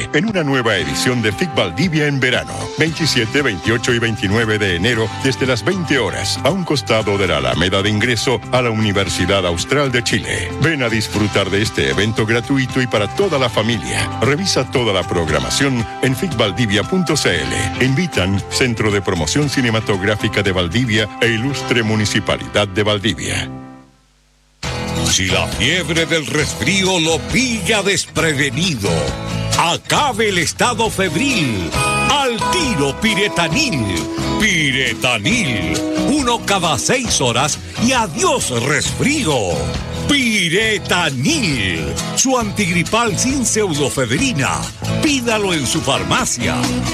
en una nueva edición de FIC Valdivia en verano. 27, 28 y 29 de enero desde las 20 horas, a un costado de la Alameda de ingreso a la Universidad Austral de Chile. Ven a disfrutar de este evento gratuito y para toda la familia. Revisa toda la programación en ficvaldivia.cl. Invitan Centro de Promoción Cinematográfica de Valdivia e Ilustre Municipalidad de Valdivia. Si la fiebre del resfrío lo pilla desprevenido, acabe el estado febril. Al tiro Piretanil. Piretanil. 1 cada 6 horas y adiós resfrío. Piretanil. Su antigripal sin pseudofedrina. Pídalo en su farmacia.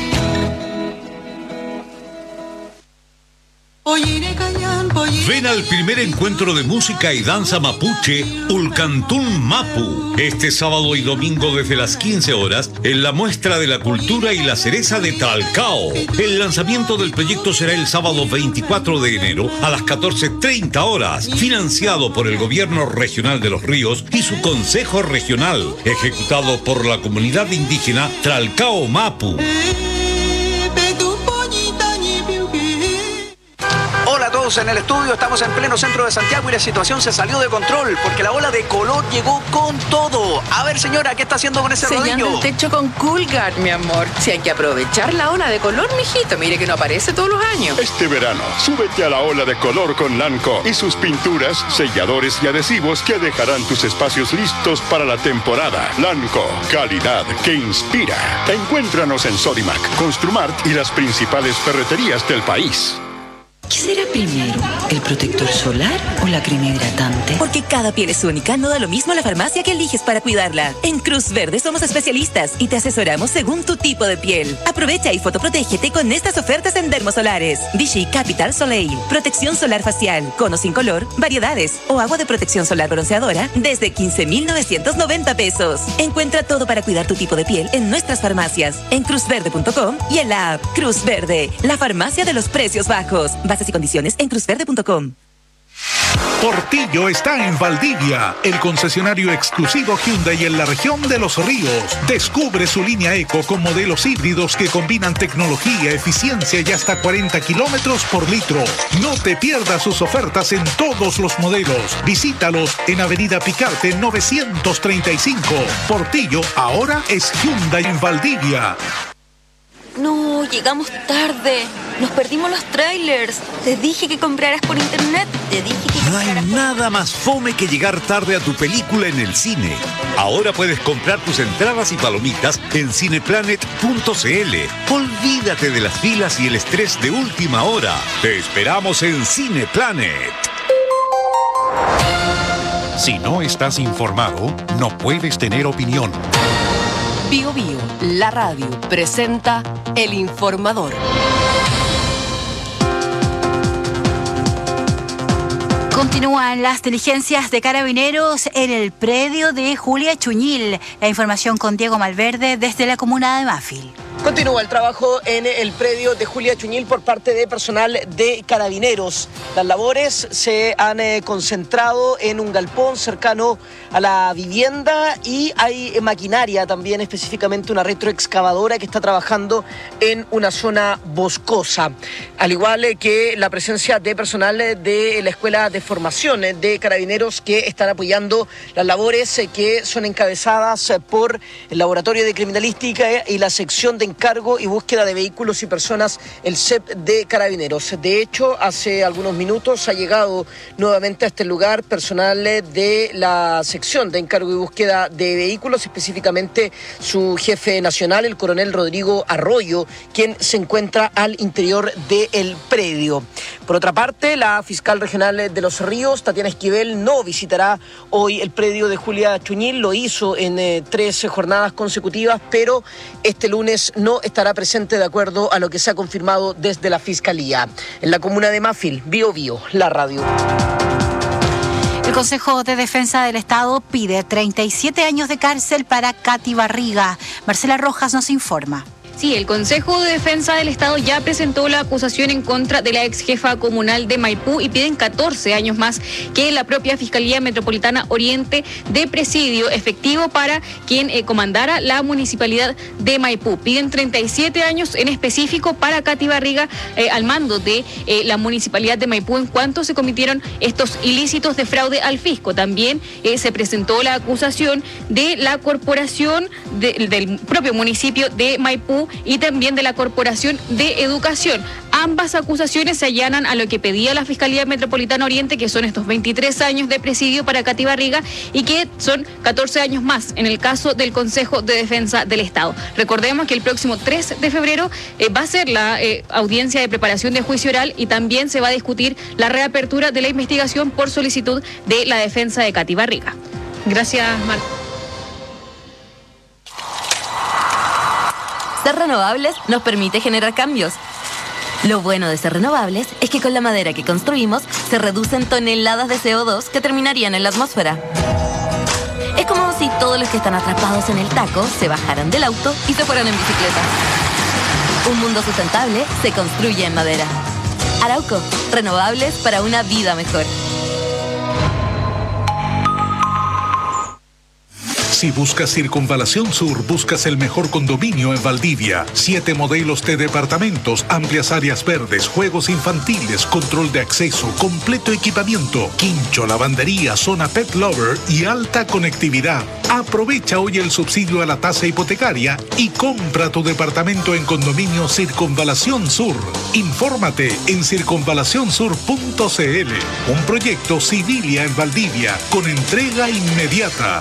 Ven al primer encuentro de música y danza mapuche Ulcantún Mapu, este sábado y domingo desde las 15 horas en la Muestra de la Cultura y la Cereza de Talcao. El lanzamiento del proyecto será el sábado 24 de enero a las 14:30 horas, financiado por el Gobierno Regional de Los Ríos y su Consejo Regional, ejecutado por la comunidad indígena Talcao Mapu. Hola a todos en el estudio, estamos en pleno centro de Santiago y la situación se salió de control porque la ola de calor llegó con todo. A ver, señora, ¿qué está haciendo con ese rodillo? Sellando el techo con Coolguard, mi amor. Si hay que aprovechar la ola de color, mijito, mire que no aparece todos los años. Este verano, súbete a la ola de color con Lanco y sus pinturas, selladores y adhesivos que dejarán tus espacios listos para la temporada. Lanco, calidad que inspira. Encuéntranos en Sodimac, Construmart y las principales ferreterías del país. ¿Qué será primero? ¿El protector solar o la crema hidratante? Porque cada piel es única, no da lo mismo la farmacia que eliges para cuidarla. En Cruz Verde somos especialistas y te asesoramos según tu tipo de piel. Aprovecha y fotoprotégete con estas ofertas en Dermosolares. Vichy Capital Soleil, protección solar facial, cono sin color, variedades o agua de protección solar bronceadora desde 15,990 pesos. Encuentra todo para cuidar tu tipo de piel en nuestras farmacias, en cruzverde.com y en la app Cruz Verde, la farmacia de los precios bajos. Bases y condiciones en cruzverde.com. Portillo está en Valdivia, el concesionario exclusivo Hyundai en la región de Los Ríos. Descubre su línea Eco con modelos híbridos que combinan tecnología, eficiencia y hasta 40 kilómetros por litro. No te pierdas sus ofertas en todos los modelos. Visítalos en Avenida Picarte 935. Portillo ahora es Hyundai en Valdivia. No, llegamos tarde. Nos perdimos los trailers. Te dije que compraras por internet. No hay nada más fome que llegar tarde a tu película en el cine. Ahora puedes comprar tus entradas y palomitas en cineplanet.cl. Olvídate de las filas y el estrés de última hora. Te esperamos en Cineplanet. Si no estás informado, no puedes tener opinión. Bio Bio, la radio, presenta El Informador. Continúan las diligencias de Carabineros en el predio de Julia Chuñil. La información con Diego Malverde desde la comuna de Mafil. Continúa el trabajo en el predio de Julia Chuñil por parte de personal de Carabineros. Las labores se han concentrado en un galpón cercano a la vivienda y hay maquinaria también, específicamente una retroexcavadora que está trabajando en una zona boscosa. Al igual que la presencia de personal de la Escuela de Formación de Carabineros que están apoyando las labores que son encabezadas por el Laboratorio de Criminalística y la sección de encargo y búsqueda de vehículos y personas, el CEP de Carabineros. De hecho, hace algunos minutos ha llegado nuevamente a este lugar personal de la sección de encargo y búsqueda de vehículos, específicamente su jefe nacional, el coronel Rodrigo Arroyo, quien se encuentra al interior del predio. Por otra parte, la fiscal regional de Los Ríos, Tatiana Esquivel, no visitará hoy el predio de Julia Chuñil, lo hizo en 3 jornadas consecutivas, pero este lunes no estará presente de acuerdo a lo que se ha confirmado desde la Fiscalía. En la comuna de Mafil, Bio Bio, la radio. El Consejo de Defensa del Estado pide 37 años de cárcel para Katy Barriga. Marcela Rojas nos informa. Sí, el Consejo de Defensa del Estado ya presentó la acusación en contra de la ex jefa comunal de Maipú y piden 14 años más que la propia Fiscalía Metropolitana Oriente de presidio efectivo para quien comandara la municipalidad de Maipú. Piden 37 años en específico para Katy Barriga al mando de la municipalidad de Maipú en cuanto se cometieron estos ilícitos de fraude al fisco. También se presentó la acusación de la corporación del propio municipio de Maipú y también de la Corporación de Educación. Ambas acusaciones se allanan a lo que pedía la Fiscalía Metropolitana Oriente, que son estos 23 años de presidio para Katy Barriga y que son 14 años más en el caso del Consejo de Defensa del Estado. Recordemos que el próximo 3 de febrero va a ser la audiencia de preparación de juicio oral y también se va a discutir la reapertura de la investigación por solicitud de la defensa de Katy Barriga. Gracias, Marta. Ser renovables nos permite generar cambios. Lo bueno de ser renovables es que con la madera que construimos se reducen toneladas de CO2 que terminarían en la atmósfera. Es como si todos los que están atrapados en el taco se bajaran del auto y se fueran en bicicleta. Un mundo sustentable se construye en madera. Arauco, renovables para una vida mejor. Si buscas Circunvalación Sur, buscas el mejor condominio en Valdivia. 7 modelos de departamentos, amplias áreas verdes, juegos infantiles, control de acceso, completo equipamiento, quincho, lavandería, zona pet lover y alta conectividad. Aprovecha hoy el subsidio a la tasa hipotecaria y compra tu departamento en condominio Circunvalación Sur. Infórmate en circunvalacionsur.cl. Un proyecto Civilia en Valdivia con entrega inmediata.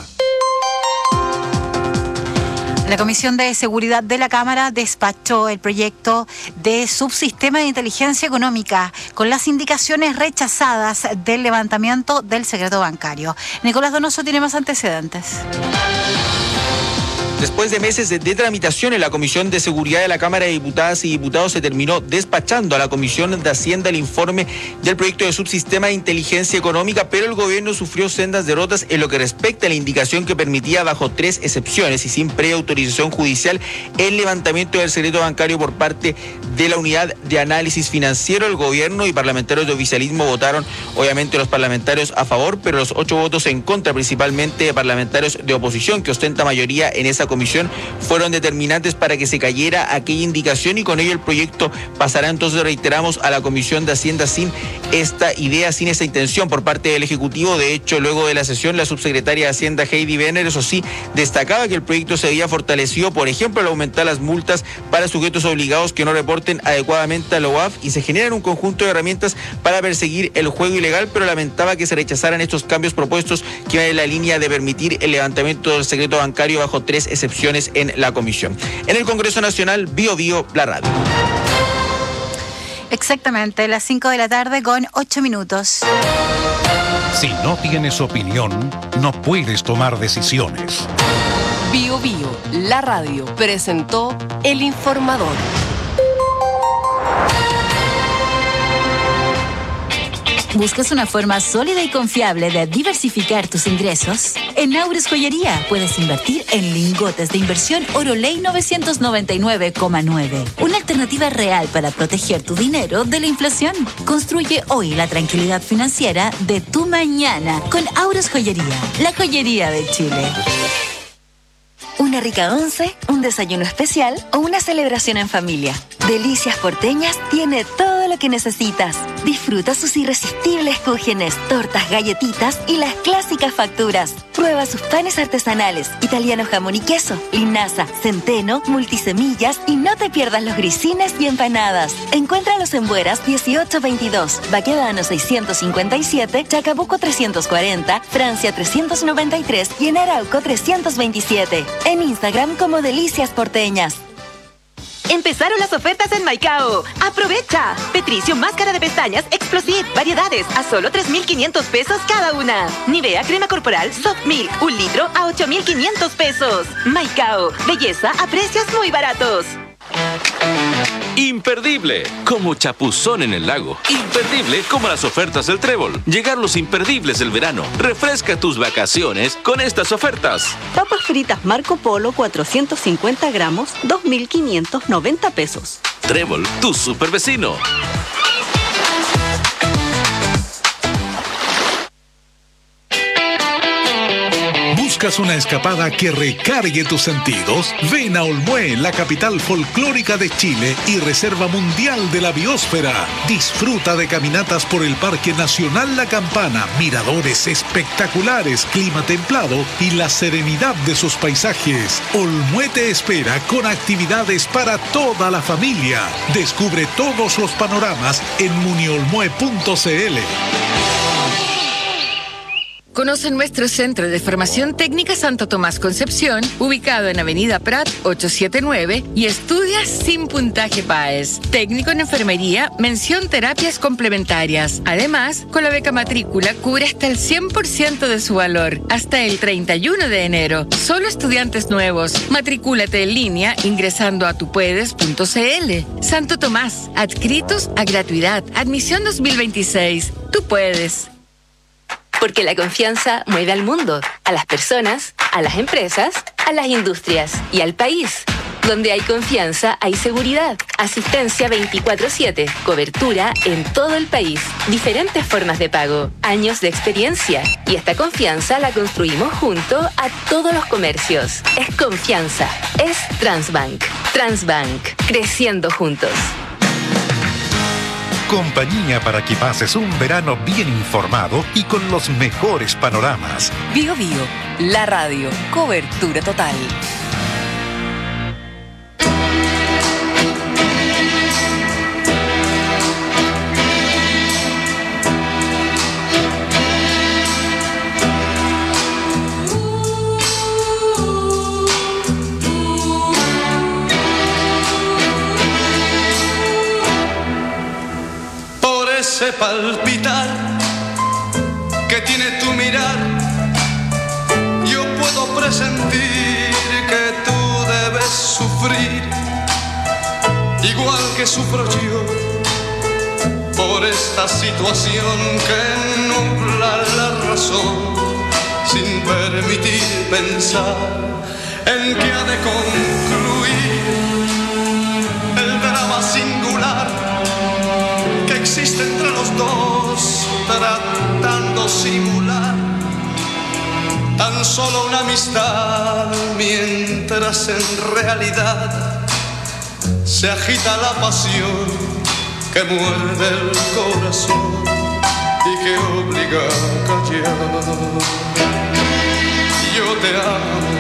La Comisión de Seguridad de la Cámara despachó el proyecto de subsistema de inteligencia económica con las indicaciones rechazadas del levantamiento del secreto bancario. Nicolás Donoso tiene más antecedentes. Después de meses de tramitación en la Comisión de Seguridad de la Cámara de Diputadas y Diputados, se terminó despachando a la Comisión de Hacienda el informe del proyecto de subsistema de inteligencia económica, pero el gobierno sufrió sendas derrotas en lo que respecta a la indicación que permitía, bajo 3 excepciones y sin previa autorización judicial, el levantamiento del secreto bancario por parte de la Unidad de Análisis Financiero. El gobierno y parlamentarios de oficialismo votaron, obviamente los parlamentarios a favor, pero los 8 votos en contra, principalmente de parlamentarios de oposición, que ostenta mayoría en esa comisión, fueron determinantes para que se cayera aquella indicación y con ello el proyecto pasará, entonces reiteramos, a la Comisión de Hacienda sin esta idea, sin esta intención por parte del Ejecutivo. De hecho, luego de la sesión, la subsecretaria de Hacienda, Heidi Benner, eso sí, destacaba que el proyecto se había fortalecido, por ejemplo, al aumentar las multas para sujetos obligados que no reporten adecuadamente a la UAF y se generan un conjunto de herramientas para perseguir el juego ilegal, pero lamentaba que se rechazaran estos cambios propuestos que van en la línea de permitir el levantamiento del secreto bancario bajo 3 excepciones en la comisión. En el Congreso Nacional, Bio Bio, la radio. Exactamente, las 5 de la tarde con 8 minutos. Si no tienes opinión, no puedes tomar decisiones. Bio Bio, la radio, presentó El Informador. ¿Buscas una forma sólida y confiable de diversificar tus ingresos? En Aures Joyería puedes invertir en lingotes de inversión Oro Ley 999,9. Una alternativa real para proteger tu dinero de la inflación. Construye hoy la tranquilidad financiera de tu mañana con Aures Joyería, la joyería de Chile. Una rica once, un desayuno especial o una celebración en familia. Delicias Porteñas tiene todo lo que necesitas. Disfruta sus irresistibles cúgenes, tortas, galletitas y las clásicas facturas. Prueba sus panes artesanales, italiano jamón y queso, linaza, centeno, multisemillas y no te pierdas los grisines y empanadas. Encuéntralos en Bueras 1822, Baquedano 657, Chacabuco 340, Francia 393 y en Arauco 327. En Instagram como Delicias Porteñas. Empezaron las ofertas en Maicao. ¡Aprovecha! Petricio máscara de pestañas Explosive, variedades a solo 3.500 pesos cada una. Nivea crema corporal Soft Milk, 1 litro a 8.500 pesos. Maicao, belleza a precios muy baratos. Imperdible, como chapuzón en el lago. Imperdible, como las ofertas del Trébol. Llegar los imperdibles del verano. Refresca tus vacaciones con estas ofertas. Papas fritas Marco Polo, 450 gramos, 2.590 pesos. Trébol, tu super vecino. ¿Buscas una escapada que recargue tus sentidos? Ven a Olmué, la capital folclórica de Chile y reserva mundial de la biosfera. Disfruta de caminatas por el Parque Nacional La Campana, miradores espectaculares, clima templado y la serenidad de sus paisajes. Olmué te espera con actividades para toda la familia. Descubre todos los panoramas en muniolmue.cl. Conoce nuestro Centro de Formación Técnica Santo Tomás Concepción, ubicado en Avenida Prat 879, y estudia sin puntaje PAES. Técnico en enfermería, mención terapias complementarias. Además, con la beca matrícula cubre hasta el 100% de su valor, hasta el 31 de enero. Solo estudiantes nuevos. Matricúlate en línea ingresando a tupuedes.cl. Santo Tomás, adscritos a gratuidad. Admisión 2026. Tú puedes. Porque la confianza mueve al mundo, a las personas, a las empresas, a las industrias y al país. Donde hay confianza, hay seguridad. Asistencia 24/7. Cobertura en todo el país. Diferentes formas de pago. Años de experiencia. Y esta confianza la construimos junto a todos los comercios. Es confianza. Es Transbank. Transbank. Creciendo juntos. Compañía para que pases un verano bien informado y con los mejores panoramas. Bio Bio, la radio, cobertura total. Ese palpitar que tiene tu mirar, yo puedo presentir que tú debes sufrir, igual que sufro yo, por esta situación que nubla la razón, sin permitir pensar en que ha de concluir el drama singular que existe entre los dos, tratando simular tan solo una amistad, mientras en realidad se agita la pasión que muerde el corazón y que obliga a callar. Yo te amo,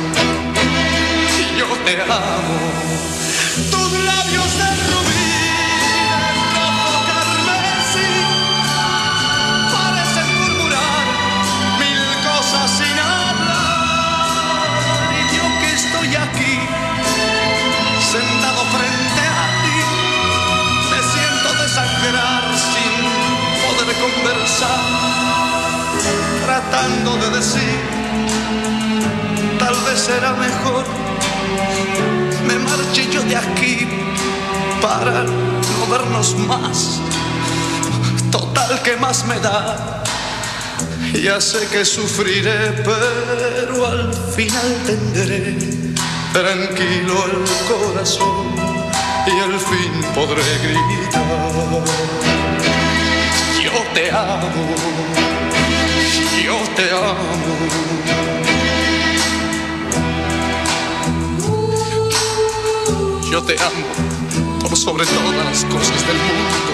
yo te amo, tus labios de rubí, de rojo carmesí, parecen murmurar mil cosas sin hablar. Y yo que estoy aquí, sentado frente a ti, me siento desangrar sin poder conversar, tratando de decir, tal vez será mejor me marche yo de aquí para no vernos más. Total, ¿qué más me da? Ya sé que sufriré, pero al final tendré tranquilo el corazón y al fin podré gritar: yo te amo, yo te amo. Yo te amo por sobre todas las cosas del mundo.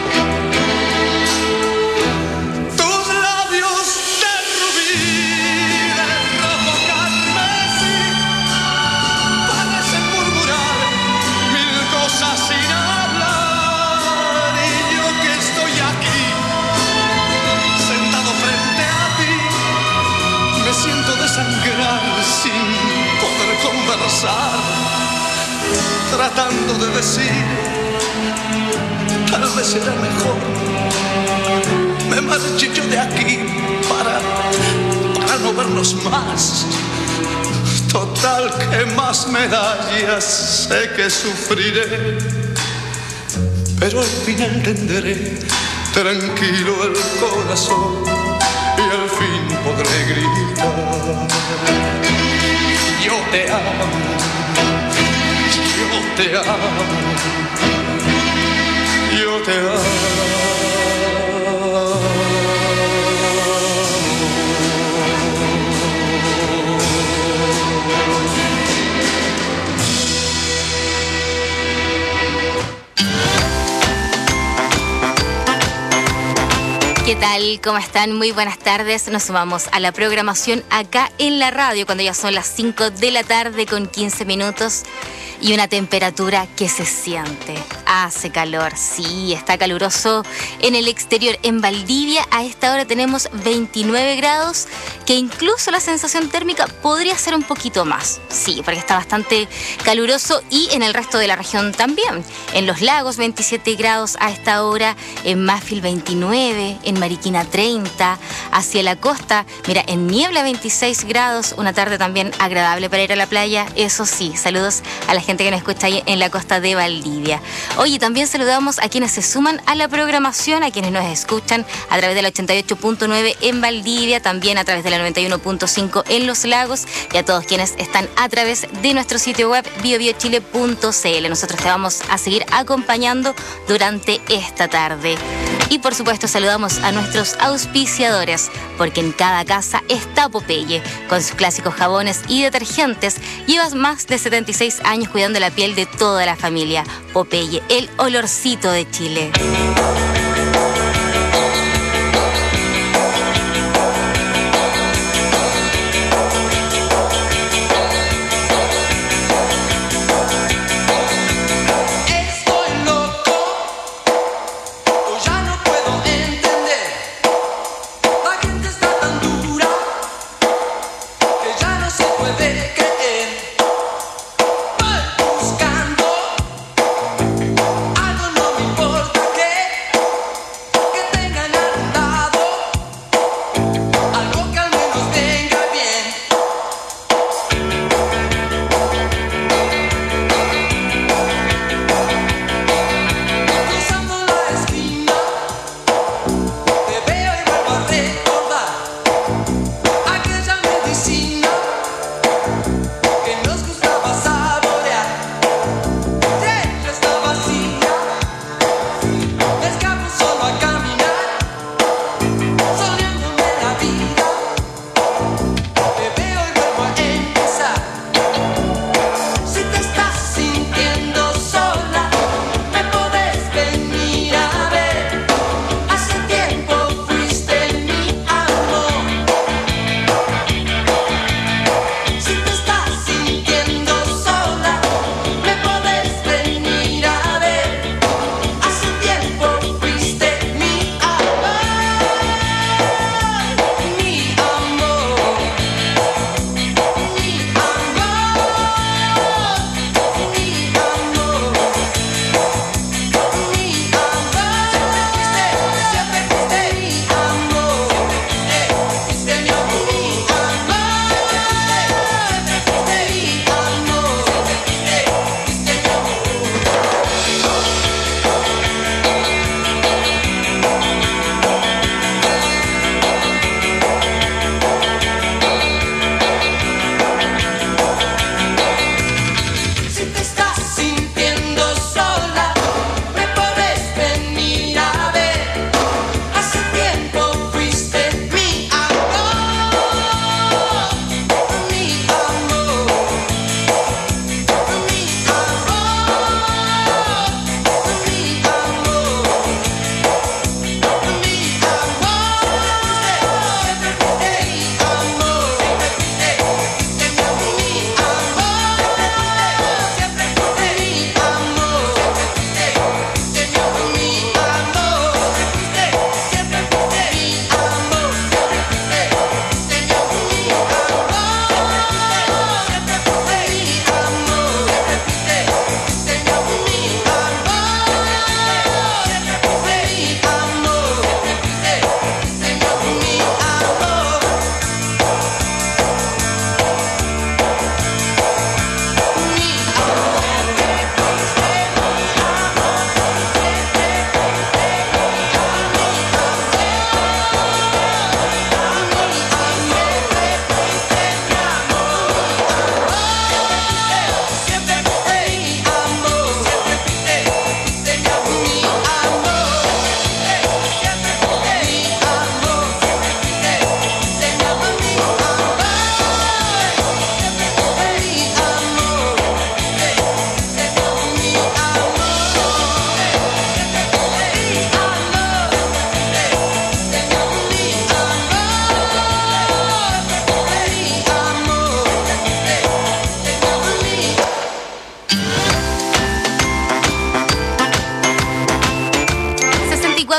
Tus labios de rubí, de rojo carmesí, parecen murmurar mil cosas sin hablar. Y yo que estoy aquí, sentado frente a ti, me siento desangrar sin poder conversar, tratando de decir, tal vez será mejor me marche yo de aquí para no vernos más. Total, que más medallas sé que sufriré, pero al fin entenderé tranquilo el corazón y al fin podré gritar: yo te amo, yo te amo, yo te amo. ¿Qué tal? ¿Cómo están? Muy buenas tardes. Nos sumamos a la programación acá en la radio cuando ya son las 5 de la tarde con 15 minutos y una temperatura que se siente. Hace calor, sí, está caluroso en el exterior. En Valdivia a esta hora tenemos 29 grados, que incluso la sensación térmica podría ser un poquito más. Sí, porque está bastante caluroso, y en el resto de la región también. En Los Lagos 27 grados a esta hora, en Mafil 29, en Mariquina 30, hacia la costa, mira, en Niebla 26 grados, una tarde también agradable para ir a la playa. Eso sí, saludos a la gente que nos escucha ahí en la costa de Valdivia. Oye, también saludamos a quienes se suman a la programación, a quienes nos escuchan a través de la 88.9 en Valdivia, también a través de la 91.5 en Los Lagos, y a todos quienes están a través de nuestro sitio web biobiochile.cl. Nosotros te vamos a seguir acompañando durante esta tarde. Y por supuesto saludamos a nuestros auspiciadores, porque en cada casa está Popeye. Con sus clásicos jabones y detergentes, llevas más de 76 años cuidando la piel de toda la familia. Popeye, el olorcito de Chile. Buscando algo, no me importa qué.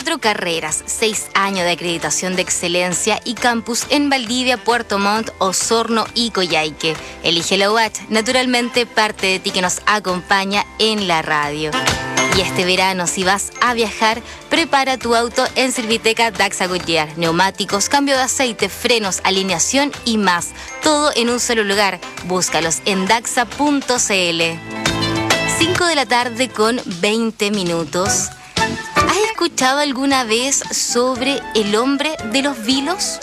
4 carreras, 6 años de acreditación de excelencia y campus en Valdivia, Puerto Montt, Osorno y Coyhaique. Elige la UACH, naturalmente parte de ti que nos acompaña en la radio. Y este verano, si vas a viajar, prepara tu auto en Serviteca Daxa Goodyear. Neumáticos, cambio de aceite, frenos, alineación y más. Todo en un solo lugar. Búscalos en daxa.cl. 5 de la tarde con 20 minutos. ¿Has escuchado alguna vez sobre el hombre de los vilos?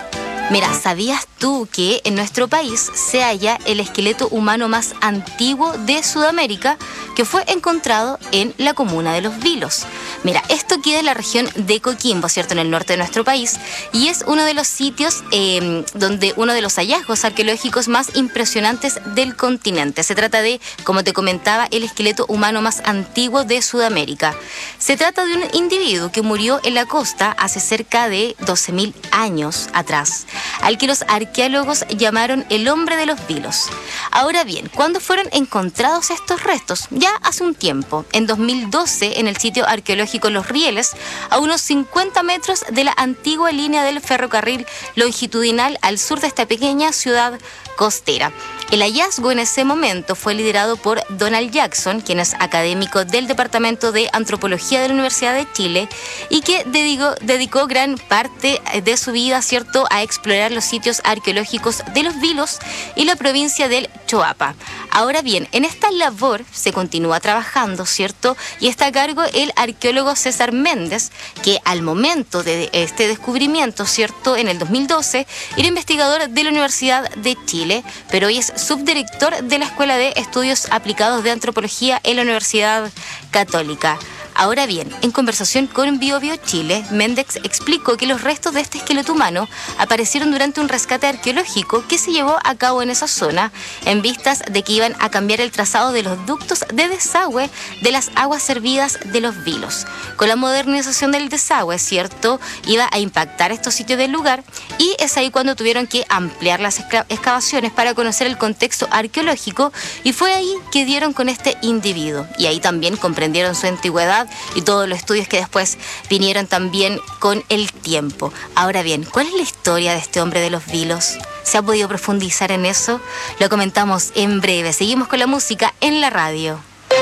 Mira, ¿sabías tú que en nuestro país se halla el esqueleto humano más antiguo de Sudamérica, que fue encontrado en la comuna de Los Vilos? Mira, esto queda en la región de Coquimbo, ¿cierto?, en el norte de nuestro país, y es uno de los sitios donde uno de los hallazgos arqueológicos más impresionantes del continente. Se trata de, como te comentaba, el esqueleto humano más antiguo de Sudamérica. Se trata de un individuo que murió en la costa hace cerca de 12.000 años atrás, al que los arqueólogos llamaron el hombre de los vilos. Ahora bien, ¿cuándo fueron encontrados estos restos? Ya hace un tiempo, en 2012, en el sitio arqueológico Los Rieles, a unos 50 metros de la antigua línea del ferrocarril longitudinal al sur de esta pequeña ciudad costera. El hallazgo en ese momento fue liderado por Donald Jackson, quien es académico del Departamento de Antropología de la Universidad de Chile y que dedicó gran parte de su vida, ¿cierto?, a explorar los sitios arqueológicos de Los Vilos y la provincia del Choapa. Ahora bien, en esta labor se continúa trabajando, ¿cierto?, y está a cargo el arqueólogo César Méndez, que al momento de este descubrimiento, ¿cierto?, en el 2012, era investigador de la Universidad de Chile, pero hoy es subdirector de la Escuela de Estudios Aplicados de Antropología en la Universidad Católica. Ahora bien, en conversación con BioBio Chile, Méndez explicó que los restos de este esqueleto humano aparecieron durante un rescate arqueológico que se llevó a cabo en esa zona, en vistas de que iban a cambiar el trazado de los ductos de desagüe de las aguas servidas de Los Vilos. Con la modernización del desagüe, ¿cierto?, iba a impactar estos sitios del lugar, y es ahí cuando tuvieron que ampliar las excavaciones para conocer el contexto arqueológico, y fue ahí que dieron con este individuo, y ahí también comprendieron su antigüedad y todos los estudios que después vinieron también con el tiempo. Ahora bien, ¿cuál es la historia de este hombre de Los Vilos? ¿Se ha podido profundizar en eso? Lo comentamos en breve. Seguimos con la música en la radio.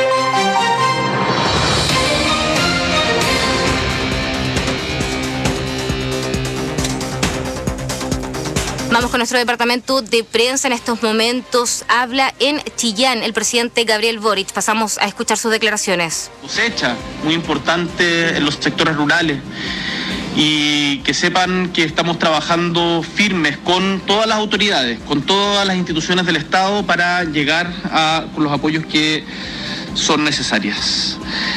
Vamos con nuestro departamento de prensa. En estos momentos habla en Chillán el presidente Gabriel Boric. Pasamos a escuchar sus declaraciones. Cosecha muy importante en los sectores rurales, y que sepan que estamos trabajando firmes con todas las autoridades, con todas las instituciones del Estado para llegar con los apoyos que son necesarios.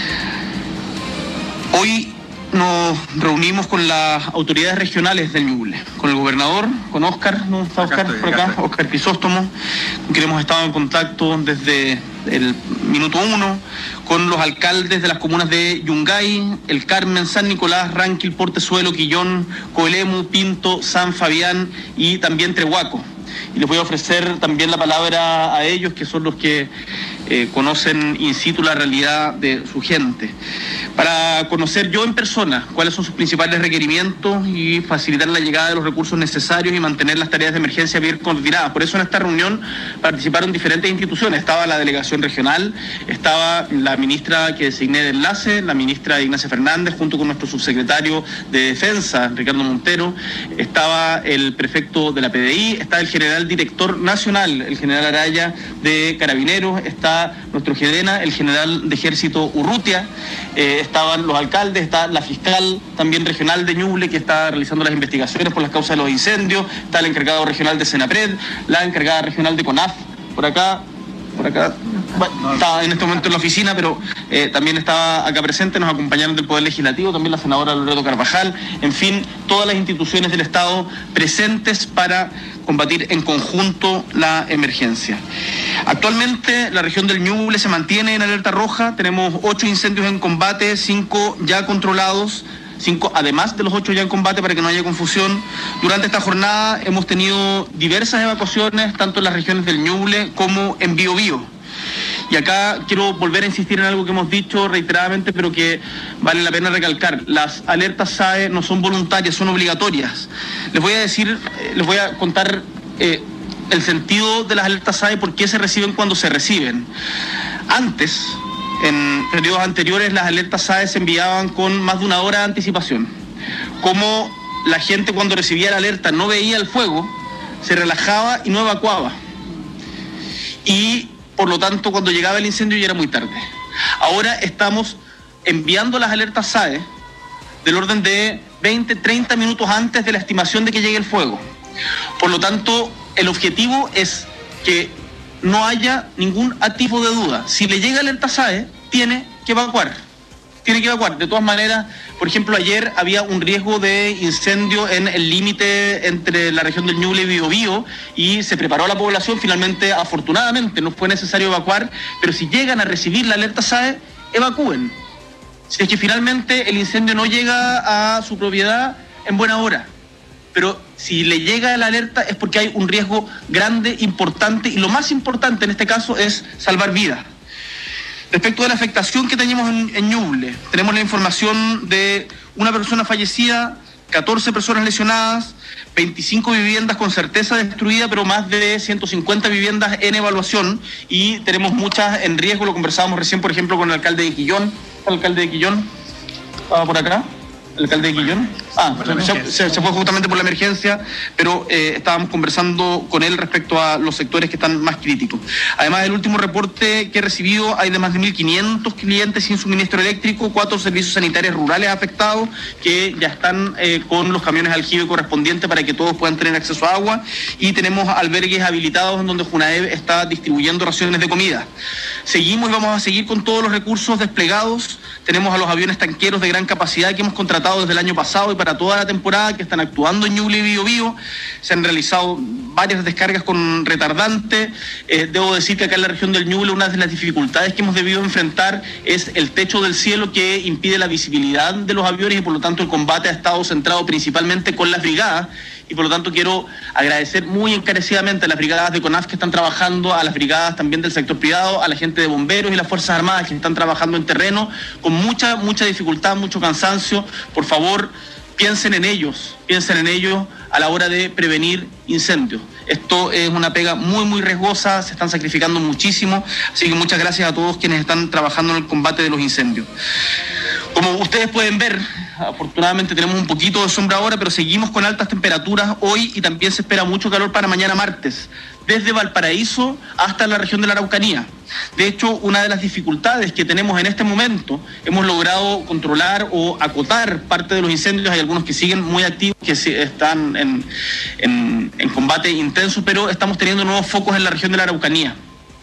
Hoy nos reunimos con las autoridades regionales del Ñuble, con el gobernador, con Óscar, ¿no está Óscar por acá? Óscar Crisóstomo, con quien hemos estado en contacto desde el minuto 1, con los alcaldes de las comunas de Yungay, El Carmen, San Nicolás, Ranquil, Portezuelo, Quillón, Coelemu, Pinto, San Fabián y también Trehuaco. Y les voy a ofrecer también la palabra a ellos, que son los que conocen in situ la realidad de su gente, para conocer yo en persona cuáles son sus principales requerimientos y facilitar la llegada de los recursos necesarios y mantener las tareas de emergencia bien coordinadas. Por eso en esta reunión participaron diferentes instituciones. Estaba la delegación regional, estaba la ministra que designé de enlace, la ministra Ignacia Fernández, junto con nuestro subsecretario de Defensa, Ricardo Montero, estaba el prefecto de la PDI, está el general director nacional, el general Araya de Carabineros, está nuestro GEDENA, el general de Ejército Urrutia, estaban los alcaldes, está la fiscal también regional de Ñuble, que está realizando las investigaciones por las causas de los incendios, está el encargado regional de Senapred, la encargada regional de CONAF, por acá, bueno, está en este momento en la oficina, pero también estaba acá presente, nos acompañaron del Poder Legislativo, también la senadora Loreto Carvajal, en fin, todas las instituciones del Estado presentes para combatir en conjunto la emergencia. Actualmente la región del Ñuble se mantiene en alerta roja, tenemos 8 incendios en combate, 5 ya controlados, 5 además de los 8 ya en combate, para que no haya confusión. Durante esta jornada hemos tenido diversas evacuaciones, tanto en las regiones del Ñuble como en Biobío. Y acá quiero volver a insistir en algo que hemos dicho reiteradamente, pero que vale la pena recalcar. Las alertas SAE no son voluntarias, son obligatorias. Les voy a contar el sentido de las alertas SAE, por qué se reciben cuando se reciben. Antes, en periodos anteriores, las alertas SAE se enviaban con más de 1 hora de anticipación. Como la gente cuando recibía la alerta no veía el fuego, se relajaba y no evacuaba. Y por lo tanto, cuando llegaba el incendio ya era muy tarde. Ahora estamos enviando las alertas SAE del orden de 20, 30 minutos antes de la estimación de que llegue el fuego. Por lo tanto, el objetivo es que no haya ningún tipo de duda. Si le llega alerta SAE, tiene que evacuar. De todas maneras, por ejemplo, ayer había un riesgo de incendio en el límite entre la región del Ñuble y Biobío y se preparó la población. Finalmente, afortunadamente, no fue necesario evacuar, pero si llegan a recibir la alerta SAE, evacúen. Si es que finalmente el incendio no llega a su propiedad, en buena hora. Pero si le llega la alerta es porque hay un riesgo grande, importante, y lo más importante en este caso es salvar vidas. Respecto de la afectación que tenemos en Ñuble, tenemos la información de una persona fallecida, 14 personas lesionadas, 25 viviendas con certeza destruidas, pero más de 150 viviendas en evaluación, y tenemos muchas en riesgo. Lo conversábamos recién, por ejemplo, con el alcalde de Quillón. ¿El alcalde de Quillón estaba por acá? ¿El alcalde de Quillón? Se fue justamente por la emergencia, pero estábamos conversando con él respecto a los sectores que están más críticos. Además, del último reporte que he recibido, hay de más de 1.500 clientes sin suministro eléctrico, 4 servicios sanitarios rurales afectados que ya están con los camiones aljibe correspondientes para que todos puedan tener acceso a agua, y tenemos albergues habilitados en donde Junaev está distribuyendo raciones de comida. Seguimos y vamos a seguir con todos los recursos desplegados. Tenemos a los aviones tanqueros de gran capacidad que hemos contratado desde el año pasado y para toda la temporada, que están actuando en Ñuble y Biobío. Se han realizado varias descargas con retardante. Debo decir que acá en la región del Ñuble una de las dificultades que hemos debido enfrentar es el techo del cielo, que impide la visibilidad de los aviones, y por lo tanto el combate ha estado centrado principalmente con las brigadas. Y por lo tanto quiero agradecer muy encarecidamente a las brigadas de CONAF que están trabajando, a las brigadas también del sector privado, a la gente de bomberos y las Fuerzas Armadas que están trabajando en terreno con mucha dificultad, mucho cansancio. Por favor, piensen en ellos a la hora de prevenir incendios. Esto es una pega muy riesgosa, se están sacrificando muchísimo, así que muchas gracias a todos quienes están trabajando en el combate de los incendios. Como ustedes pueden ver, afortunadamente tenemos un poquito de sombra ahora, pero seguimos con altas temperaturas hoy, y también se espera mucho calor para mañana martes, desde Valparaíso hasta la región de la Araucanía. De hecho, una de las dificultades que tenemos en este momento, hemos logrado controlar o acotar parte de los incendios. Hay algunos que siguen muy activos, que están en combate intenso, pero estamos teniendo nuevos focos en la región de la Araucanía.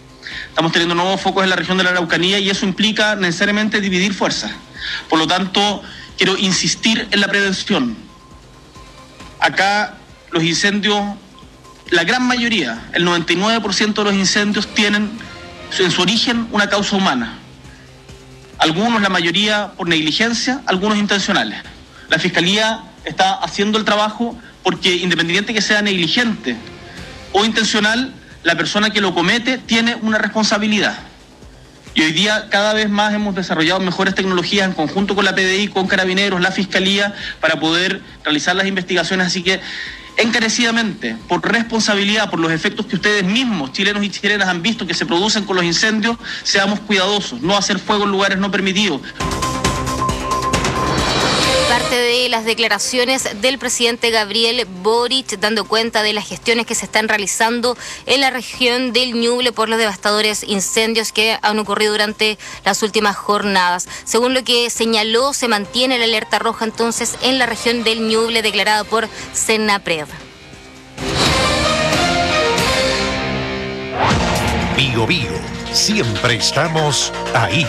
Y eso implica necesariamente dividir fuerzas. Por lo tanto, quiero insistir en la prevención. Acá los incendios, la gran mayoría, el 99% de los incendios tienen en su origen una causa humana. Algunos, la mayoría, por negligencia, algunos intencionales. La Fiscalía está haciendo el trabajo porque, independiente que sea negligente o intencional, la persona que lo comete tiene una responsabilidad. Y hoy día cada vez más hemos desarrollado mejores tecnologías en conjunto con la PDI, con Carabineros, la Fiscalía, para poder realizar las investigaciones. Así que, encarecidamente, por responsabilidad, por los efectos que ustedes mismos, chilenos y chilenas, han visto que se producen con los incendios, seamos cuidadosos, no hacer fuego en lugares no permitidos. Parte de las declaraciones del presidente Gabriel Boric, dando cuenta de las gestiones que se están realizando en la región del Ñuble por los devastadores incendios que han ocurrido durante las últimas jornadas. Según lo que señaló, se mantiene la alerta roja entonces en la región del Ñuble declarada por Senapred. Biobío, siempre estamos ahí.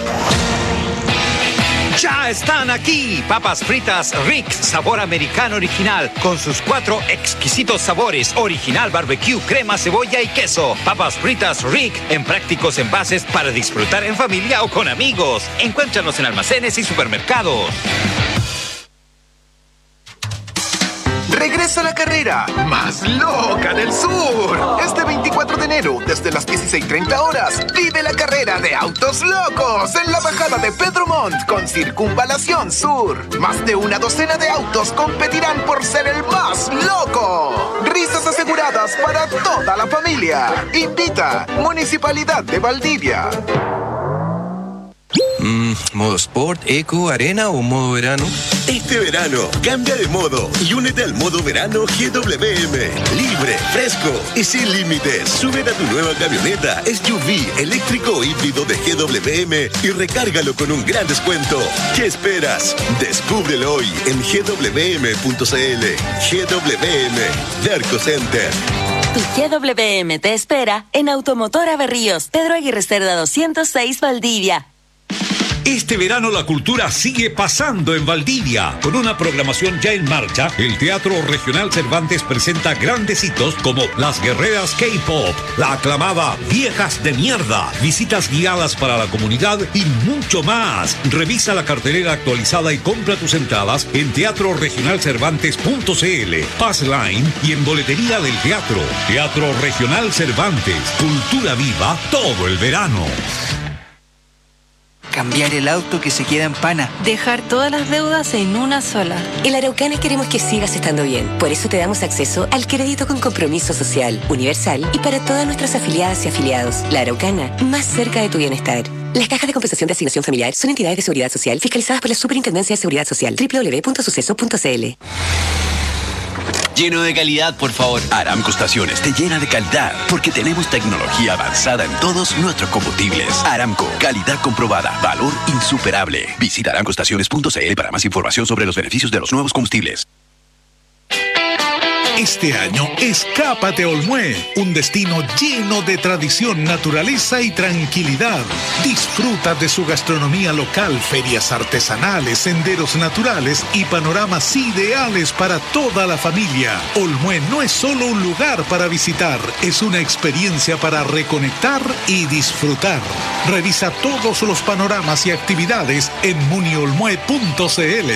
¡Ya están aquí! Papas fritas Rick, sabor americano original, con sus 4 exquisitos sabores: original, barbecue, crema, cebolla y queso. Papas fritas Rick, en prácticos envases para disfrutar en familia o con amigos. Encuéntranos en almacenes y supermercados. Regresa la carrera más loca del sur. Este 24 de enero, desde las 16:30 horas, vive la carrera de autos locos en la bajada de Pedro Montt con Circunvalación Sur. Más de una docena de autos competirán por ser el más loco. Risas aseguradas para toda la familia. Invita Municipalidad de Valdivia. ¿Modo Sport, Eco, Arena o modo verano? Este verano, cambia de modo y únete al modo verano GWM. Libre, fresco y sin límites. Súbete a tu nueva camioneta SUV eléctrico o híbrido de GWM y recárgalo con un gran descuento. ¿Qué esperas? Descúbrelo hoy en gwm.cl. GWM, Derco Center. Tu GWM te espera en Automotora Berríos, Pedro Aguirre Cerda 206, Valdivia. Este verano la cultura sigue pasando en Valdivia. Con una programación ya en marcha, el Teatro Regional Cervantes presenta grandes hitos como Las Guerreras K-Pop, la aclamada Viejas de Mierda, visitas guiadas para la comunidad y mucho más. Revisa la cartelera actualizada y compra tus entradas en teatroregionalcervantes.cl, Passline y en boletería del teatro. Teatro Regional Cervantes, cultura viva todo el verano. Cambiar el auto que se queda en pana. Dejar todas las deudas en una sola. En la Araucana queremos que sigas estando bien. Por eso te damos acceso al crédito con compromiso social, universal y para todas nuestras afiliadas y afiliados. La Araucana, más cerca de tu bienestar. Las cajas de compensación de asignación familiar son entidades de seguridad social fiscalizadas por la Superintendencia de Seguridad Social. www.suceso.cl. Lleno de calidad, por favor. Aramco Estaciones te llena de calidad porque tenemos tecnología avanzada en todos nuestros combustibles. Aramco, calidad comprobada, valor insuperable. Visita aramcoestaciones.cl para más información sobre los beneficios de los nuevos combustibles. Este año, escápate a Olmué, un destino lleno de tradición, naturaleza y tranquilidad. Disfruta de su gastronomía local, ferias artesanales, senderos naturales y panoramas ideales para toda la familia. Olmué no es solo un lugar para visitar, es una experiencia para reconectar y disfrutar. Revisa todos los panoramas y actividades en muniolmue.cl.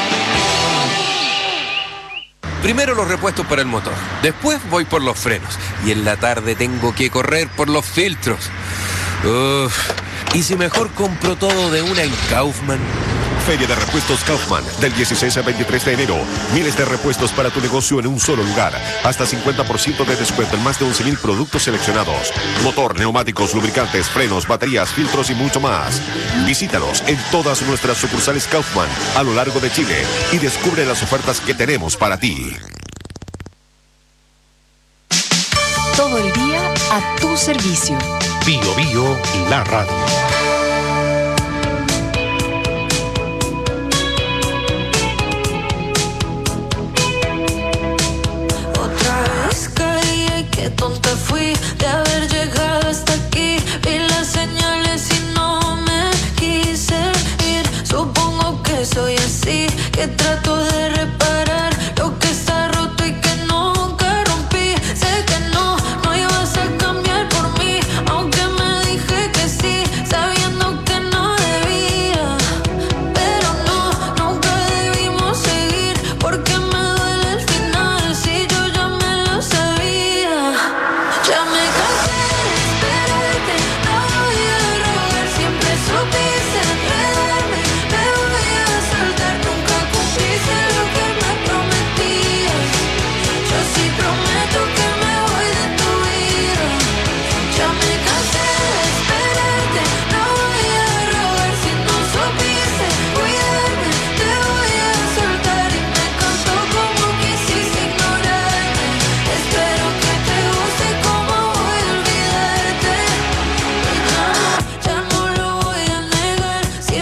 Primero los repuestos para el motor, después voy por los frenos y en la tarde tengo que correr por los filtros. ¿Y si mejor compro todo de una en Kaufman? Feria de Repuestos Kaufman, del 16 al 23 de enero. Miles de repuestos para tu negocio en un solo lugar. Hasta 50% de descuento en más de 11,000 productos seleccionados. Motor, neumáticos, lubricantes, frenos, baterías, filtros y mucho más. Visítanos en todas nuestras sucursales Kaufman a lo largo de Chile y descubre las ofertas que tenemos para ti. Todo el día a tu servicio. Bio Bio, la radio. Qué tonta fui de haber llegado hasta aquí. Vi las señales y no me quise ir. Supongo que soy así, que trato de reparar lo que está roto y que nunca rompí. Sé que no ibas a cambiar por mí, aunque me dije que sí, sabiendo que no debía. Pero no, nunca debimos seguir, porque me duele el final si yo ya me lo sabía. Ya me cansé de esperarte, no voy a rogar, siempre supiste enredarme, me voy a soltar, nunca cumpliste lo que me prometías. Yo sí prometo que me voy de tu vida. Ya me cansé de esperarte, no voy a rogar, si no supiste cuidarme, te voy a soltar y me encantó como quisiste ignorarme. Espero que te guste como voy a olvidarte. Ya no lo voy a negar, si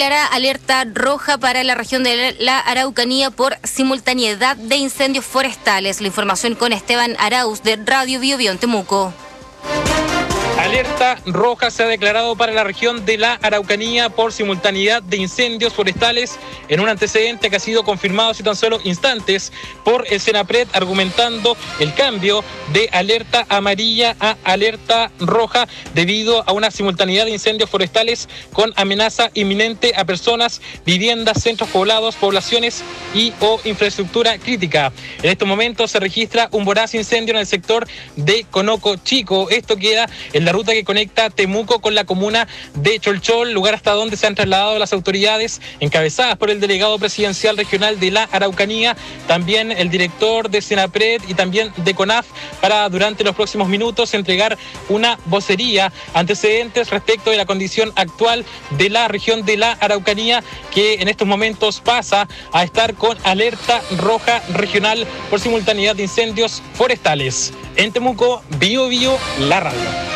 declara alerta roja para la región de la Araucanía por simultaneidad de incendios forestales. La información con Esteban Arauz de Radio Bio Bio en Temuco. Alerta roja se ha declarado para la región de la Araucanía por simultaneidad de incendios forestales en un antecedente que ha sido confirmado hace tan solo instantes por el Senapred, argumentando el cambio de alerta amarilla a alerta roja debido a una simultaneidad de incendios forestales con amenaza inminente a personas, viviendas, centros poblados, poblaciones y o infraestructura crítica. En estos momentos se registra un voraz incendio en el sector de Conoco Chico. Esto queda en la ruta que conecta Temuco con la comuna de Cholchol, lugar hasta donde se han trasladado las autoridades encabezadas por el delegado presidencial regional de la Araucanía, también el director de Senapred y también de CONAF, para durante los próximos minutos entregar una vocería, antecedentes respecto de la condición actual de la región de la Araucanía, que en estos momentos pasa a estar con alerta roja regional por simultaneidad de incendios forestales. En Temuco, Bio Bio, la radio.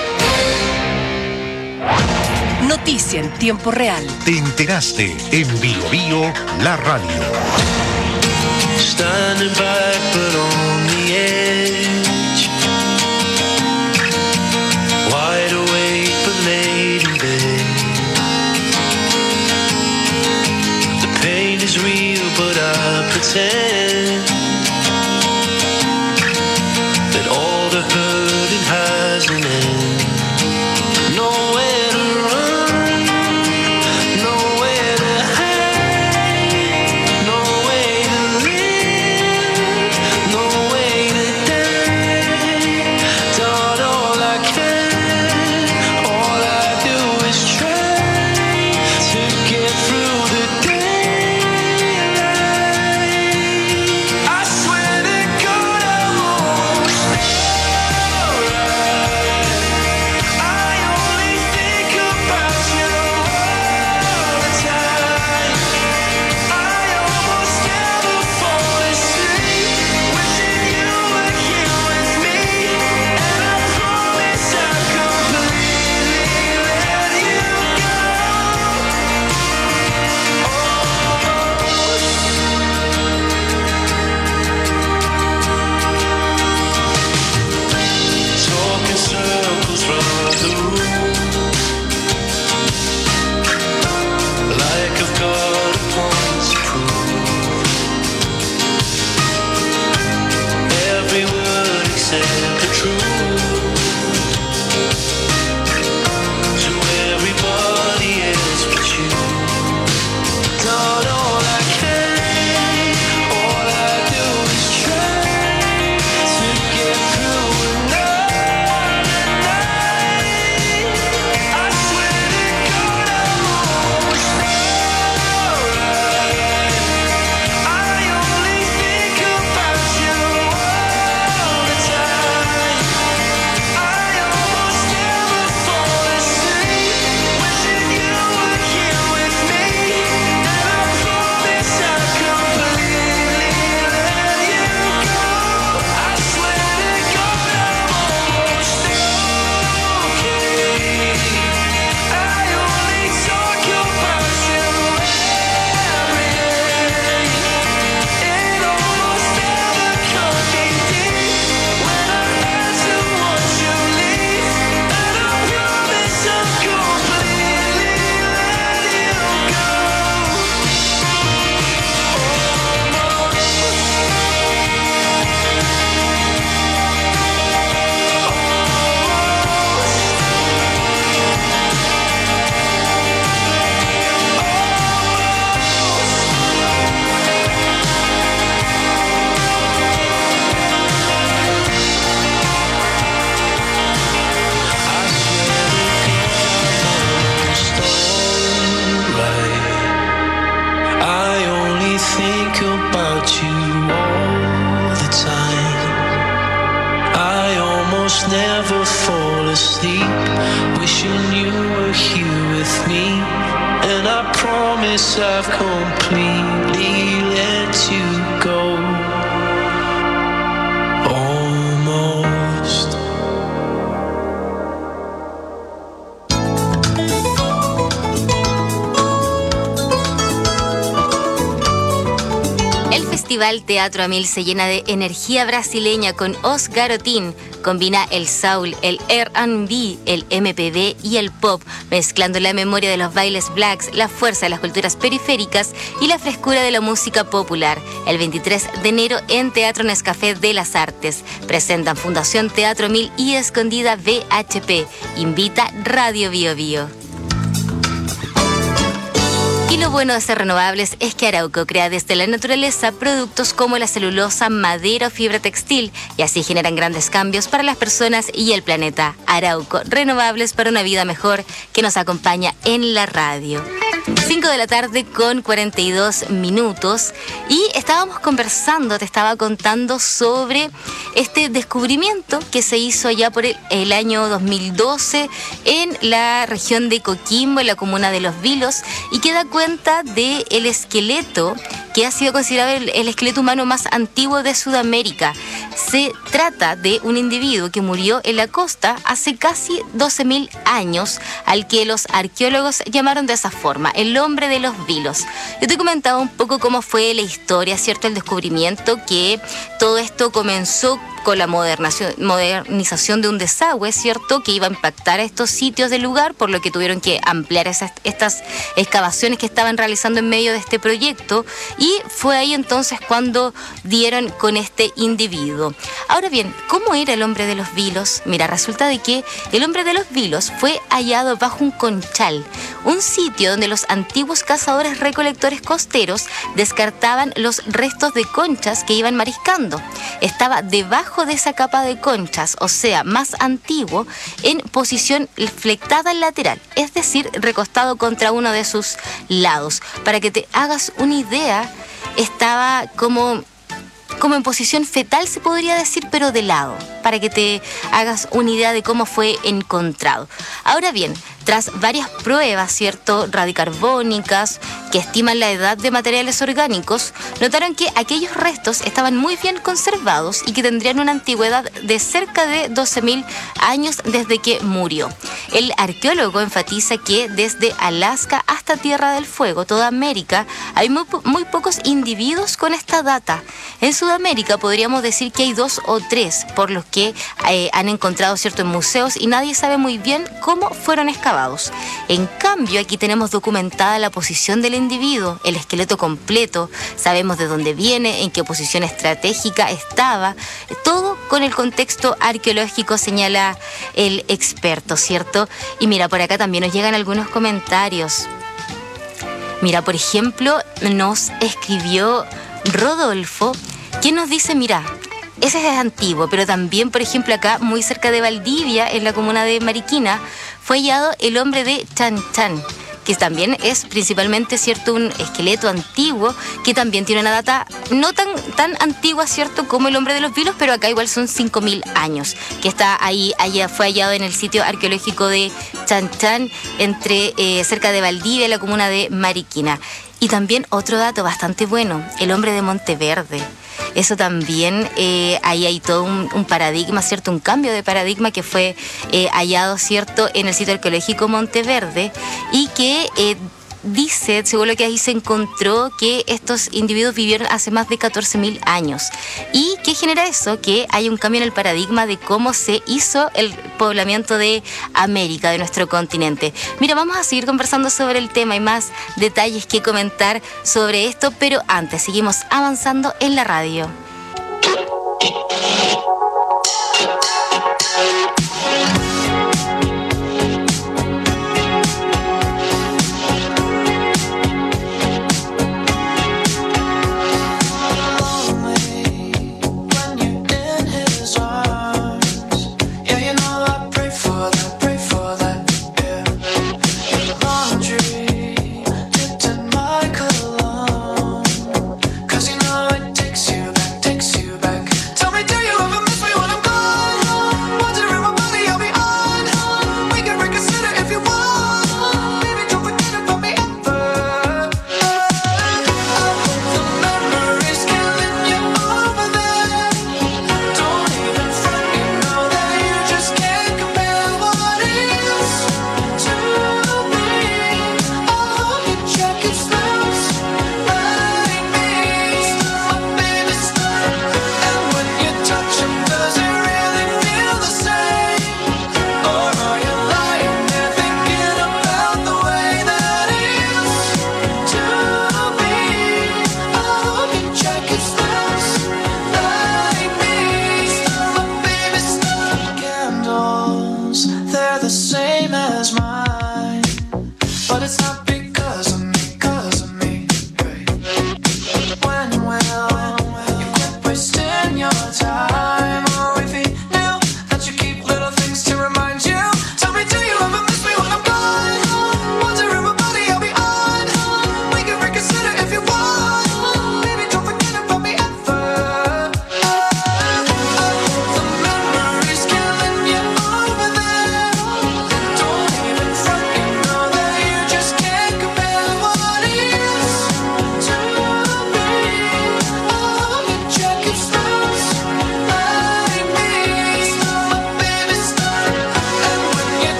Noticia en tiempo real. Te enteraste en Bio Bio, la radio. Standing back but on the edge, wide awake but late in bed. The pain is real but I pretend that all the hurting has an end. Nowhere to run, nowhere to hide, no way to live, no way to die. Done all I can, all I do is try to get through the daylight. I swear to God I'm almost alright. I only think about you all the time. I almost never fall asleep wishing you were here with me, and I promise I'll completely let you Talking circles round the room, like I've got a point to prove. Every word except the truth to everybody else but you. Done all I can, all I do is try to get through another night. I swear to God I'm almost alright. I only think about you all the time. I almost never fall asleep wishing you were here with me, and I promise I'll completely let you go. I swear to God I'm almost okay. I only talk about you every day. It almost never comes deep when I had to watch you leave, and I promise I'll completely let you go. I only think about you all the time. I almost never fall asleep wishing you were here with me, and I promise I've completely let you go. Almost. Festival Teatro a Mil se llena de energía brasileña con Os Garotin. Combina el soul, el R&B, el MPB y el pop, mezclando la memoria de los bailes blacks, la fuerza de las culturas periféricas y la frescura de la música popular. El 23 de enero en Teatro Nescafé de las Artes. Presentan Fundación Teatro 1000 y Escondida VHP. Invita Radio Bio Bio. Y lo bueno de ser renovables es que Arauco crea desde la naturaleza productos como la celulosa, madera o fibra textil, y así generan grandes cambios para las personas y el planeta. Arauco, renovables para una vida mejor, que nos acompaña en la radio. 5 de la tarde con 42 minutos y estábamos conversando, te estaba contando sobre este descubrimiento que se hizo allá por el año 2012 en la región de Coquimbo, en la comuna de Los Vilos, y que da cuenta del esqueleto que ha sido considerado el esqueleto humano más antiguo de Sudamérica. Se trata de un individuo que murió en la costa hace casi 12.000 años, al que los arqueólogos llamaron de esa forma, el hombre de los Vilos. Yo te comentaba un poco cómo fue la historia, ¿cierto? El descubrimiento, que todo esto comenzó con la modernización de un desagüe, ¿cierto?, que iba a impactar a estos sitios del lugar, por lo que tuvieron que ampliar estas excavaciones que estaban realizando en medio de este proyecto, y fue ahí entonces cuando dieron con este individuo. Ahora bien, ¿cómo era el hombre de los Vilos? Mira, resulta de que el hombre de los Vilos fue hallado bajo un conchal, un sitio donde los antiguos cazadores recolectores costeros descartaban los restos de conchas que iban mariscando. Estaba debajo de esa capa de conchas, o sea, más antiguo, en posición flectada lateral, es decir, recostado contra uno de sus lados. Para que te hagas una idea, estaba como en posición fetal, se podría decir, pero de lado, para que te hagas una idea de cómo fue encontrado. Ahora bien, tras varias pruebas, ¿cierto?, radicarbónicas, que estiman la edad de materiales orgánicos, notaron que aquellos restos estaban muy bien conservados y que tendrían una antigüedad de cerca de 12.000 años desde que murió. El arqueólogo enfatiza que desde Alaska hasta Tierra del Fuego, toda América, hay muy pocos individuos con esta data. En Sudamérica podríamos decir que hay 2 o 3, por los que han encontrado, ¿cierto?, en museos, y nadie sabe muy bien cómo fueron excavados. En cambio, aquí tenemos documentada la posición del individuo, el esqueleto completo, sabemos de dónde viene, en qué posición estratégica estaba, todo con el contexto arqueológico, señala el experto, ¿cierto? Y mira, por acá también nos llegan algunos comentarios. Mira, por ejemplo, nos escribió Rodolfo, quien nos dice, mira, ese es antiguo, pero también, por ejemplo, acá, muy cerca de Valdivia, en la comuna de Mariquina, fue hallado el hombre de Chan Chan, que también es principalmente, ¿cierto?, un esqueleto antiguo, que también tiene una data no tan antigua, ¿cierto?, como el hombre de los Vilos, pero acá igual son 5.000 años, que está ahí, allá fue hallado en el sitio arqueológico de Chan Chan, cerca de Valdivia, en la comuna de Mariquina. Y también otro dato bastante bueno, el hombre de Monteverde. Eso también, ahí hay todo un paradigma, ¿cierto? Un cambio de paradigma que fue hallado, ¿cierto?, en el sitio arqueológico Monteverde, y que dice, según lo que ahí se encontró, que estos individuos vivieron hace más de 14.000 años. ¿Y qué genera eso? Que hay un cambio en el paradigma de cómo se hizo el poblamiento de América, de nuestro continente. Mira, vamos a seguir conversando sobre el tema, hay más detalles que comentar sobre esto, pero antes seguimos avanzando en la radio. Takes you back. Tell me, do you ever miss me when I'm gone? Wondering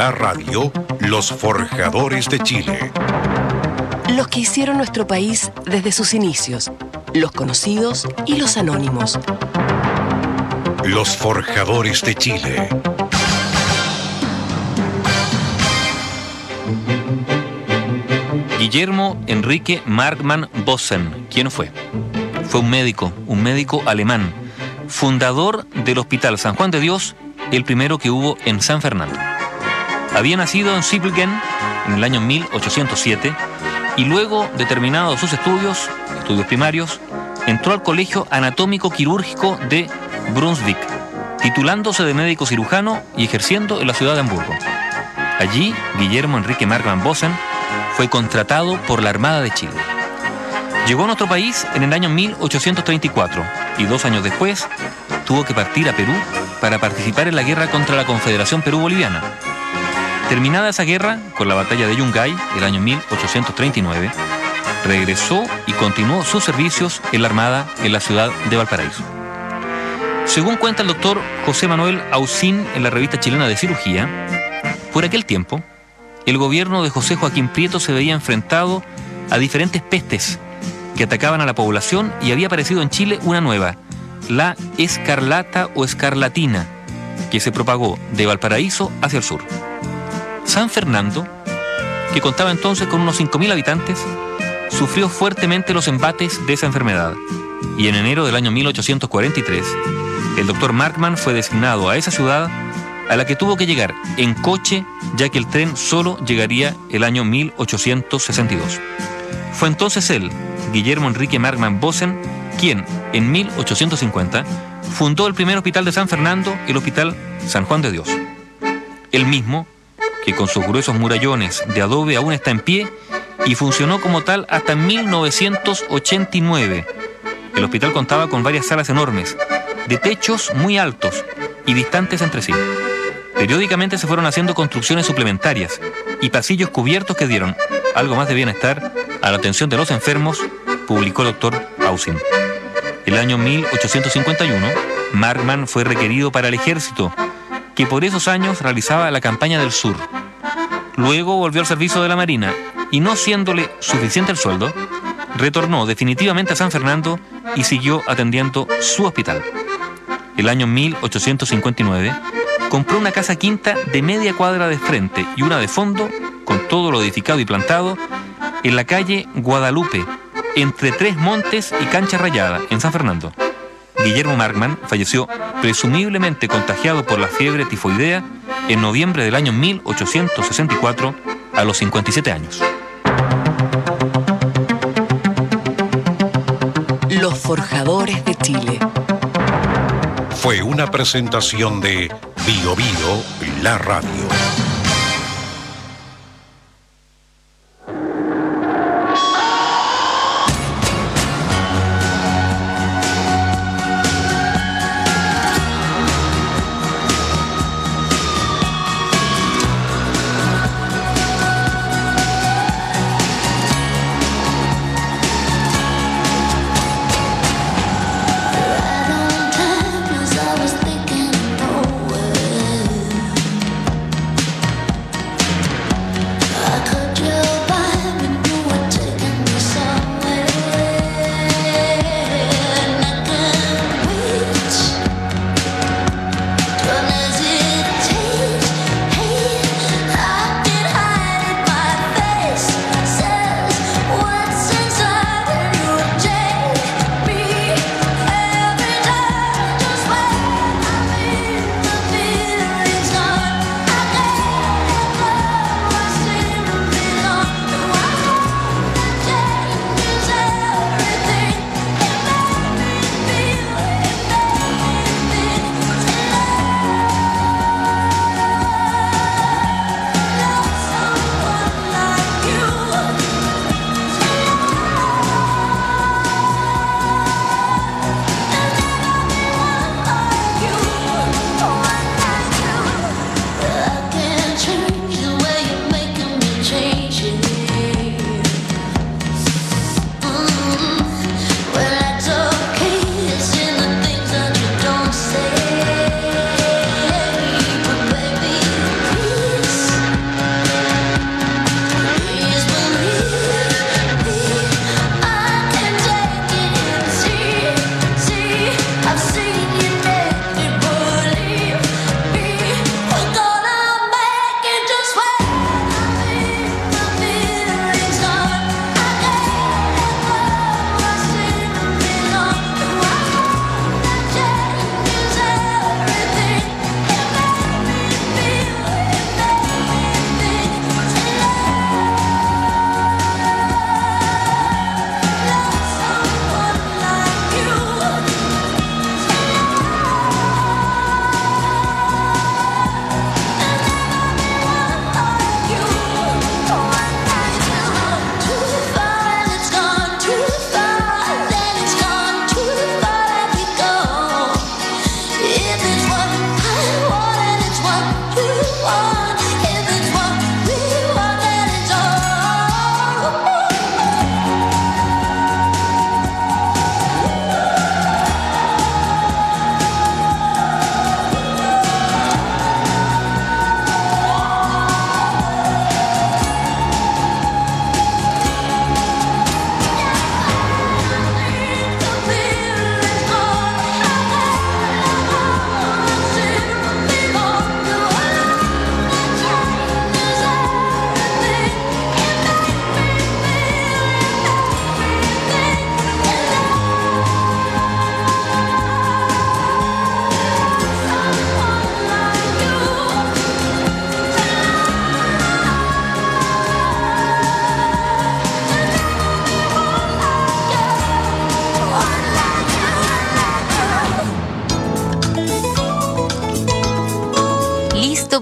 la radio, los forjadores de Chile. Los que hicieron nuestro país desde sus inicios, los conocidos y los anónimos. Los forjadores de Chile. Guillermo Enrique Markmann Bossen. ¿Quién fue? Fue un médico alemán, fundador del Hospital San Juan de Dios, el primero que hubo en San Fernando. Había nacido en Siblingen en el año 1807 y luego de terminados sus estudios primarios, entró al Colegio Anatómico Quirúrgico de Brunswick, titulándose de médico cirujano y ejerciendo en la ciudad de Hamburgo. Allí, Guillermo Enrique Markmann Bossen fue contratado por la Armada de Chile. Llegó a nuestro país en el año 1834 y 2 años después tuvo que partir a Perú para participar en la guerra contra la Confederación Perú-Boliviana. Terminada esa guerra, con la batalla de Yungay, el año 1839, regresó y continuó sus servicios en la Armada en la ciudad de Valparaíso. Según cuenta el doctor José Manuel Ausín en la Revista Chilena de Cirugía, por aquel tiempo, el gobierno de José Joaquín Prieto se veía enfrentado a diferentes pestes que atacaban a la población y había aparecido en Chile una nueva, la escarlata o escarlatina, que se propagó de Valparaíso hacia el sur. San Fernando, que contaba entonces con unos 5.000 habitantes, sufrió fuertemente los embates de esa enfermedad y en enero del año 1843 el doctor Markmann fue designado a esa ciudad, a la que tuvo que llegar en coche, ya que el tren solo llegaría el año 1862. Fue entonces él, Guillermo Enrique Markmann Bossen, quien, en 1850, fundó el primer hospital de San Fernando, el Hospital San Juan de Dios. El mismo, que con sus gruesos murallones de adobe aún está en pie y funcionó como tal hasta 1989. El hospital contaba con varias salas enormes, de techos muy altos y distantes entre sí. Periódicamente se fueron haciendo construcciones suplementarias y pasillos cubiertos que dieron algo más de bienestar a la atención de los enfermos, publicó el doctor Ausín. El año 1851, Markmann fue requerido para el ejército, que por esos años realizaba la campaña del sur. Luego volvió al servicio de la Marina y, no siéndole suficiente el sueldo, retornó definitivamente a San Fernando y siguió atendiendo su hospital. El año 1859 compró una casa quinta de media cuadra de frente y una de fondo, con todo lo edificado y plantado, en la calle Guadalupe, entre Tres Montes y Cancha Rayada, en San Fernando. Guillermo Markmann falleció presumiblemente contagiado por la fiebre tifoidea en noviembre del año 1864 a los 57 años. Los forjadores de Chile. Fue una presentación de Bio Bio, la radio.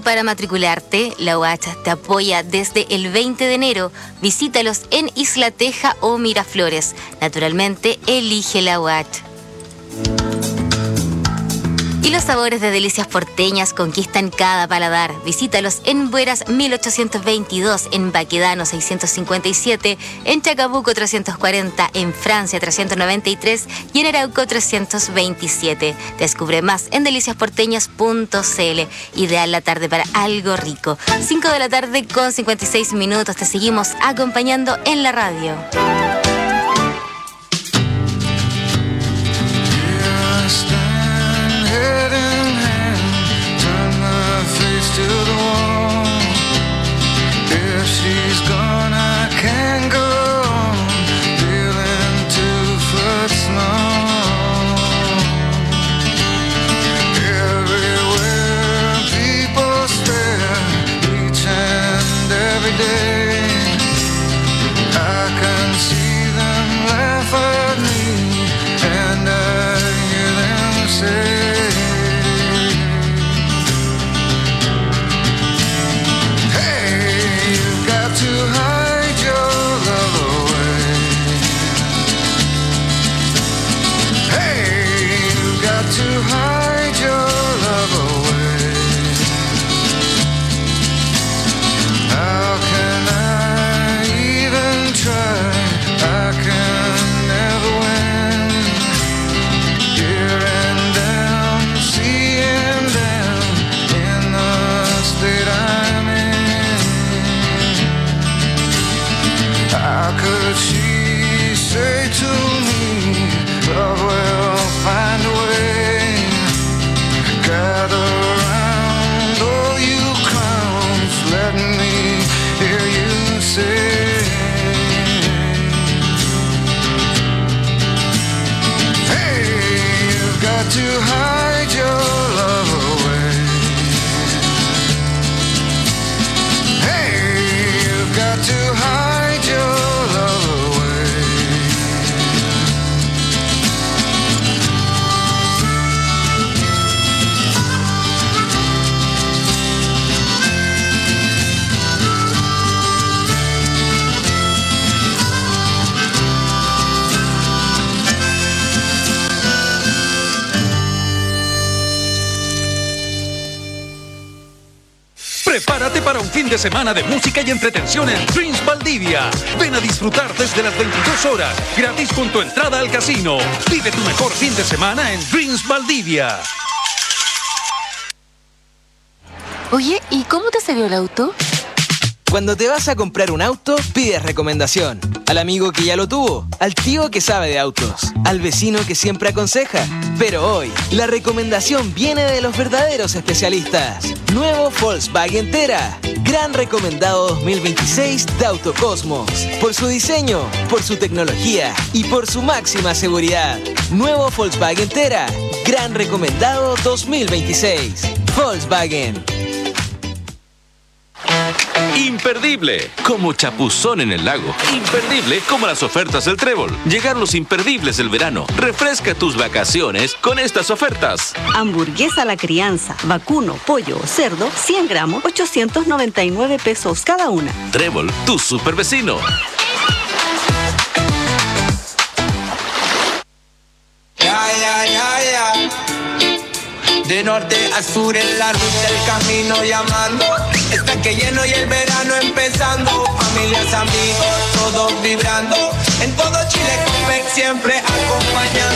para matricularte? La UACH te apoya desde el 20 de enero. Visítalos en Isla Teja o Miraflores. Naturalmente, elige la UACH. Y los sabores de delicias porteñas conquistan cada paladar. Visítalos en Bueras 1822, en Baquedano 657, en Chacabuco 340, en Francia 393 y en Arauco 327. Descubre más en deliciasporteñas.cl. Ideal la tarde para algo rico. 5 de la tarde con 56 minutos. Te seguimos acompañando en la radio. To the wall. If she's gone, I can't go on, feeling 2 foot small. Everywhere people stare, each and every day. I can see them laugh at me, and I hear them say, to hide your love away. Hey, you've got to hide your love away. How can I even try? I can never win. Here and down, seeing them in the state I'm in. How could she say to me, love will find a way? Gather round, all you clowns, let me hear you say, hey, you've got to hide your love away. Hey, you've got to hide your love away. Prepárate para un fin de semana de música y entretención en Dreams Valdivia. Ven a disfrutar desde las 22 horas, gratis con tu entrada al casino. Vive tu mejor fin de semana en Dreams Valdivia. Oye, ¿y cómo te salió el auto? Cuando te vas a comprar un auto, pides recomendación. Al amigo que ya lo tuvo, al tío que sabe de autos, al vecino que siempre aconseja. Pero hoy, la recomendación viene de los verdaderos especialistas. Nuevo Volkswagen Tera. Gran recomendado 2026 de Autocosmos. Por su diseño, por su tecnología y por su máxima seguridad. Nuevo Volkswagen Tera. Gran recomendado 2026. Volkswagen. Imperdible, como chapuzón en el lago. Imperdible, como las ofertas del Trébol. Llegaron los imperdibles del verano. Refresca tus vacaciones con estas ofertas. Hamburguesa a la crianza, vacuno, pollo o cerdo, 100 gramos, 899 pesos cada una. Trébol, tu super vecino. De norte a sur en la ruta el camino llamando. Está que lleno y el verano empezando. Familias, amigos, todos vibrando. En todo Chile Copec siempre acompañando.